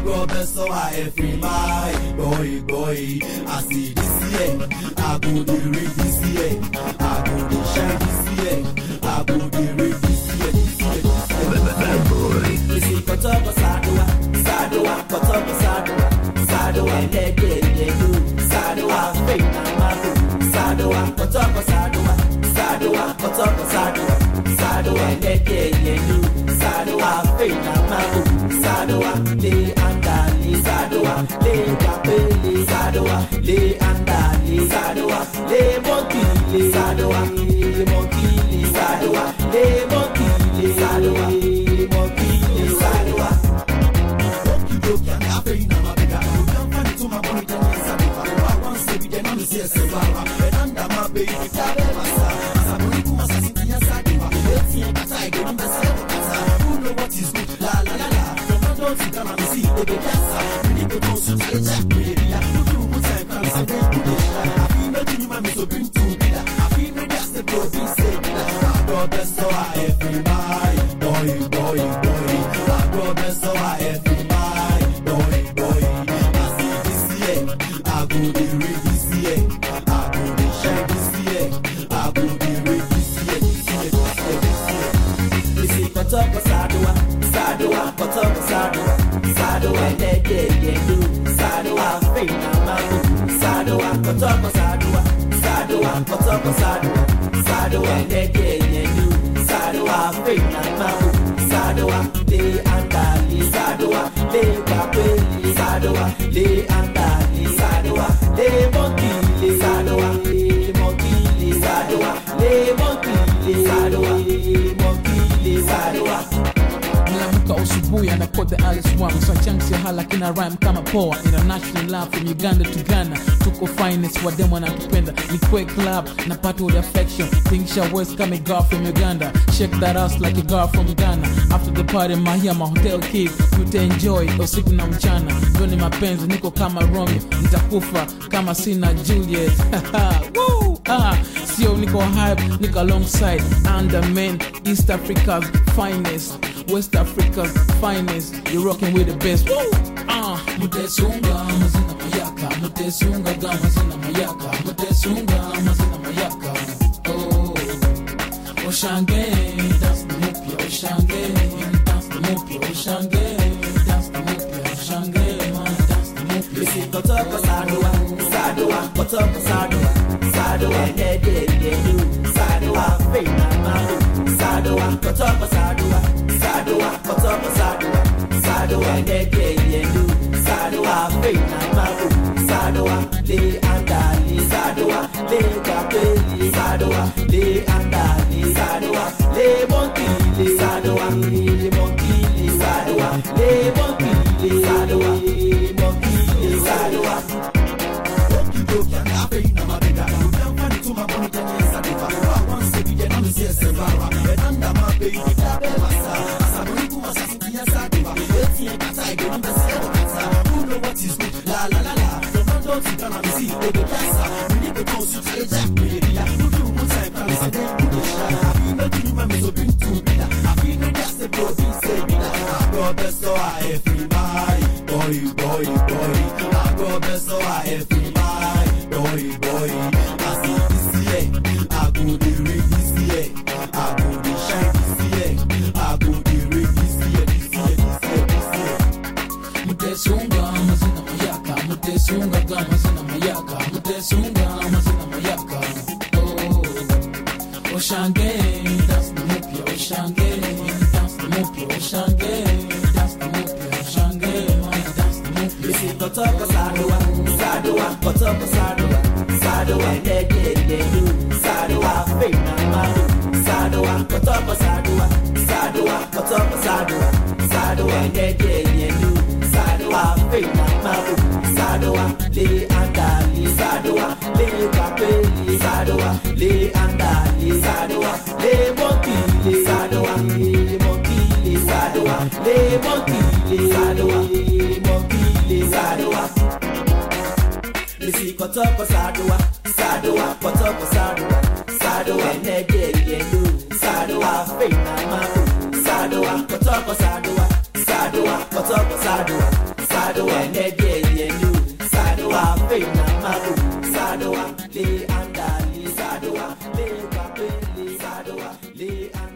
go best so I every my boy. I see this year, I go the read this year, I go the shine this year, I go the read this year. This is Kotoba Sadua, Kotoba Sadua, and they do Sadua, fake Namaku, Sadua, Kotoba Sadua, Kotoba Sadua, and they do Sadua, fake Namaku, Sadua, le andali, Sadua, le capelli, Sadua, le andali, Sadua, le monkey, Sadua, le monkey, Sadua, le monkey, Sadua, le monkey, Sadua. Okidoki and Ape na mabega, you can find it to my money then Sadua. I want to be the name is Sadua, and under my baby, Sadua, Sabu, Masasi, Sadua, let's see a I get in the Sadua. Who know what is good? La la la la. Don't sit down and see the cancer. You need to go to the jack, baby. You do what I can say, I feel making you my so bring to me. I feel maybe that's the protein say. I got the so I every night, boy. I got the so I every night, boy. I see this year, I go the read this year, I go the shine this year, I go the read this year. You see, Kotoba Sadua, Kotoba Sadua, and they do Sadua, fake Namaku, Sadua, Kotoba Sadua, and they do Sadua, fake Namaku, Sadua, le andali, Sadua, le capelli, Sadua, le andali, Sadua, le monkey, Sadua, le monkey, Sadua, le monkey, Sadua, le monkey, Sadua. Mlamuka usubuhi anakote Alice wangu Sachanksi hala kina rhyme kama poa International love from Uganda to Ghana Tuko finest wa demo na tupenda Ni kwe club na party with affection Think your voice coming girl from Uganda Shake that ass like a girl from Ghana After the party mahia ma hotel keys Tute enjoy usiku na mchana Joni mapenzi niko kama Romeo Nitakufa kama sina Juliet Woo! Sio niko hype niko alongside Underman East Africa's finest West Africa's finest, you're rocking with the best. Woo! Mutesunga mazina mayaka, mutesunga ga mazina mayaka, mutesunga mazina mayaka. Oh, Oshange, dance the mupia, Oshange, dance the mupia, Oshange, dance the mupia, Oshange, man, dance the mupia. You see, Kotoba Sadua, Kotoba Sadua, and they do Sadua, fake Namaku, Sadua, Kotoba Sadua, and they do Sadua, fake Namaku, Sadua, le andali, Sadua, le capelli, Sadua, le andali, Sadua, le monkey, Sadua, le monkey, Sadua, le monkey, Sadua, le monkey, Sadua. Okidoki and Ape na mabega, you can find it to my money then Sadua. I want to be the name is Sadua, and under my baby, Sadua, Sabu, Masasi, Sadua, let's see a I get in the Sadua. Who know what is good? La la la la. Don't sit down and see the cancer. You need to go to the jack, baby. You do what I can say, I feel making you my so bring to me. I feel maybe that's the protein say. I got the so I every night, boy. I got the so I every night, boy. I see this year, I go the read this year, I go the shine this year, I go the read this year. Mutesunga mazina mayaka, mutesunga ga mazina mayaka, mutesunga mazina mayaka. Oh, Oshange, dance the mupia, Oshange, dance the mupia, Oshange, dance the mupia, Oshange, man, dance the mupia. You see, Kotoba Sadua, and they do Sadua, fake Namaku, Sadua, Kotoba Sadua, and they do Sadua, fake Namaku, Sadua, le andali, Sadua, le capelli, Sadua, le andali, Sadua, le monkey, Sadua, le monkey, Sadua, le monkey, Sadua, le monkey, Sadua. You see, Kotoba Sadua, and they do Sadua, fake Namaku, Sadua, Kotoba Sadua, day and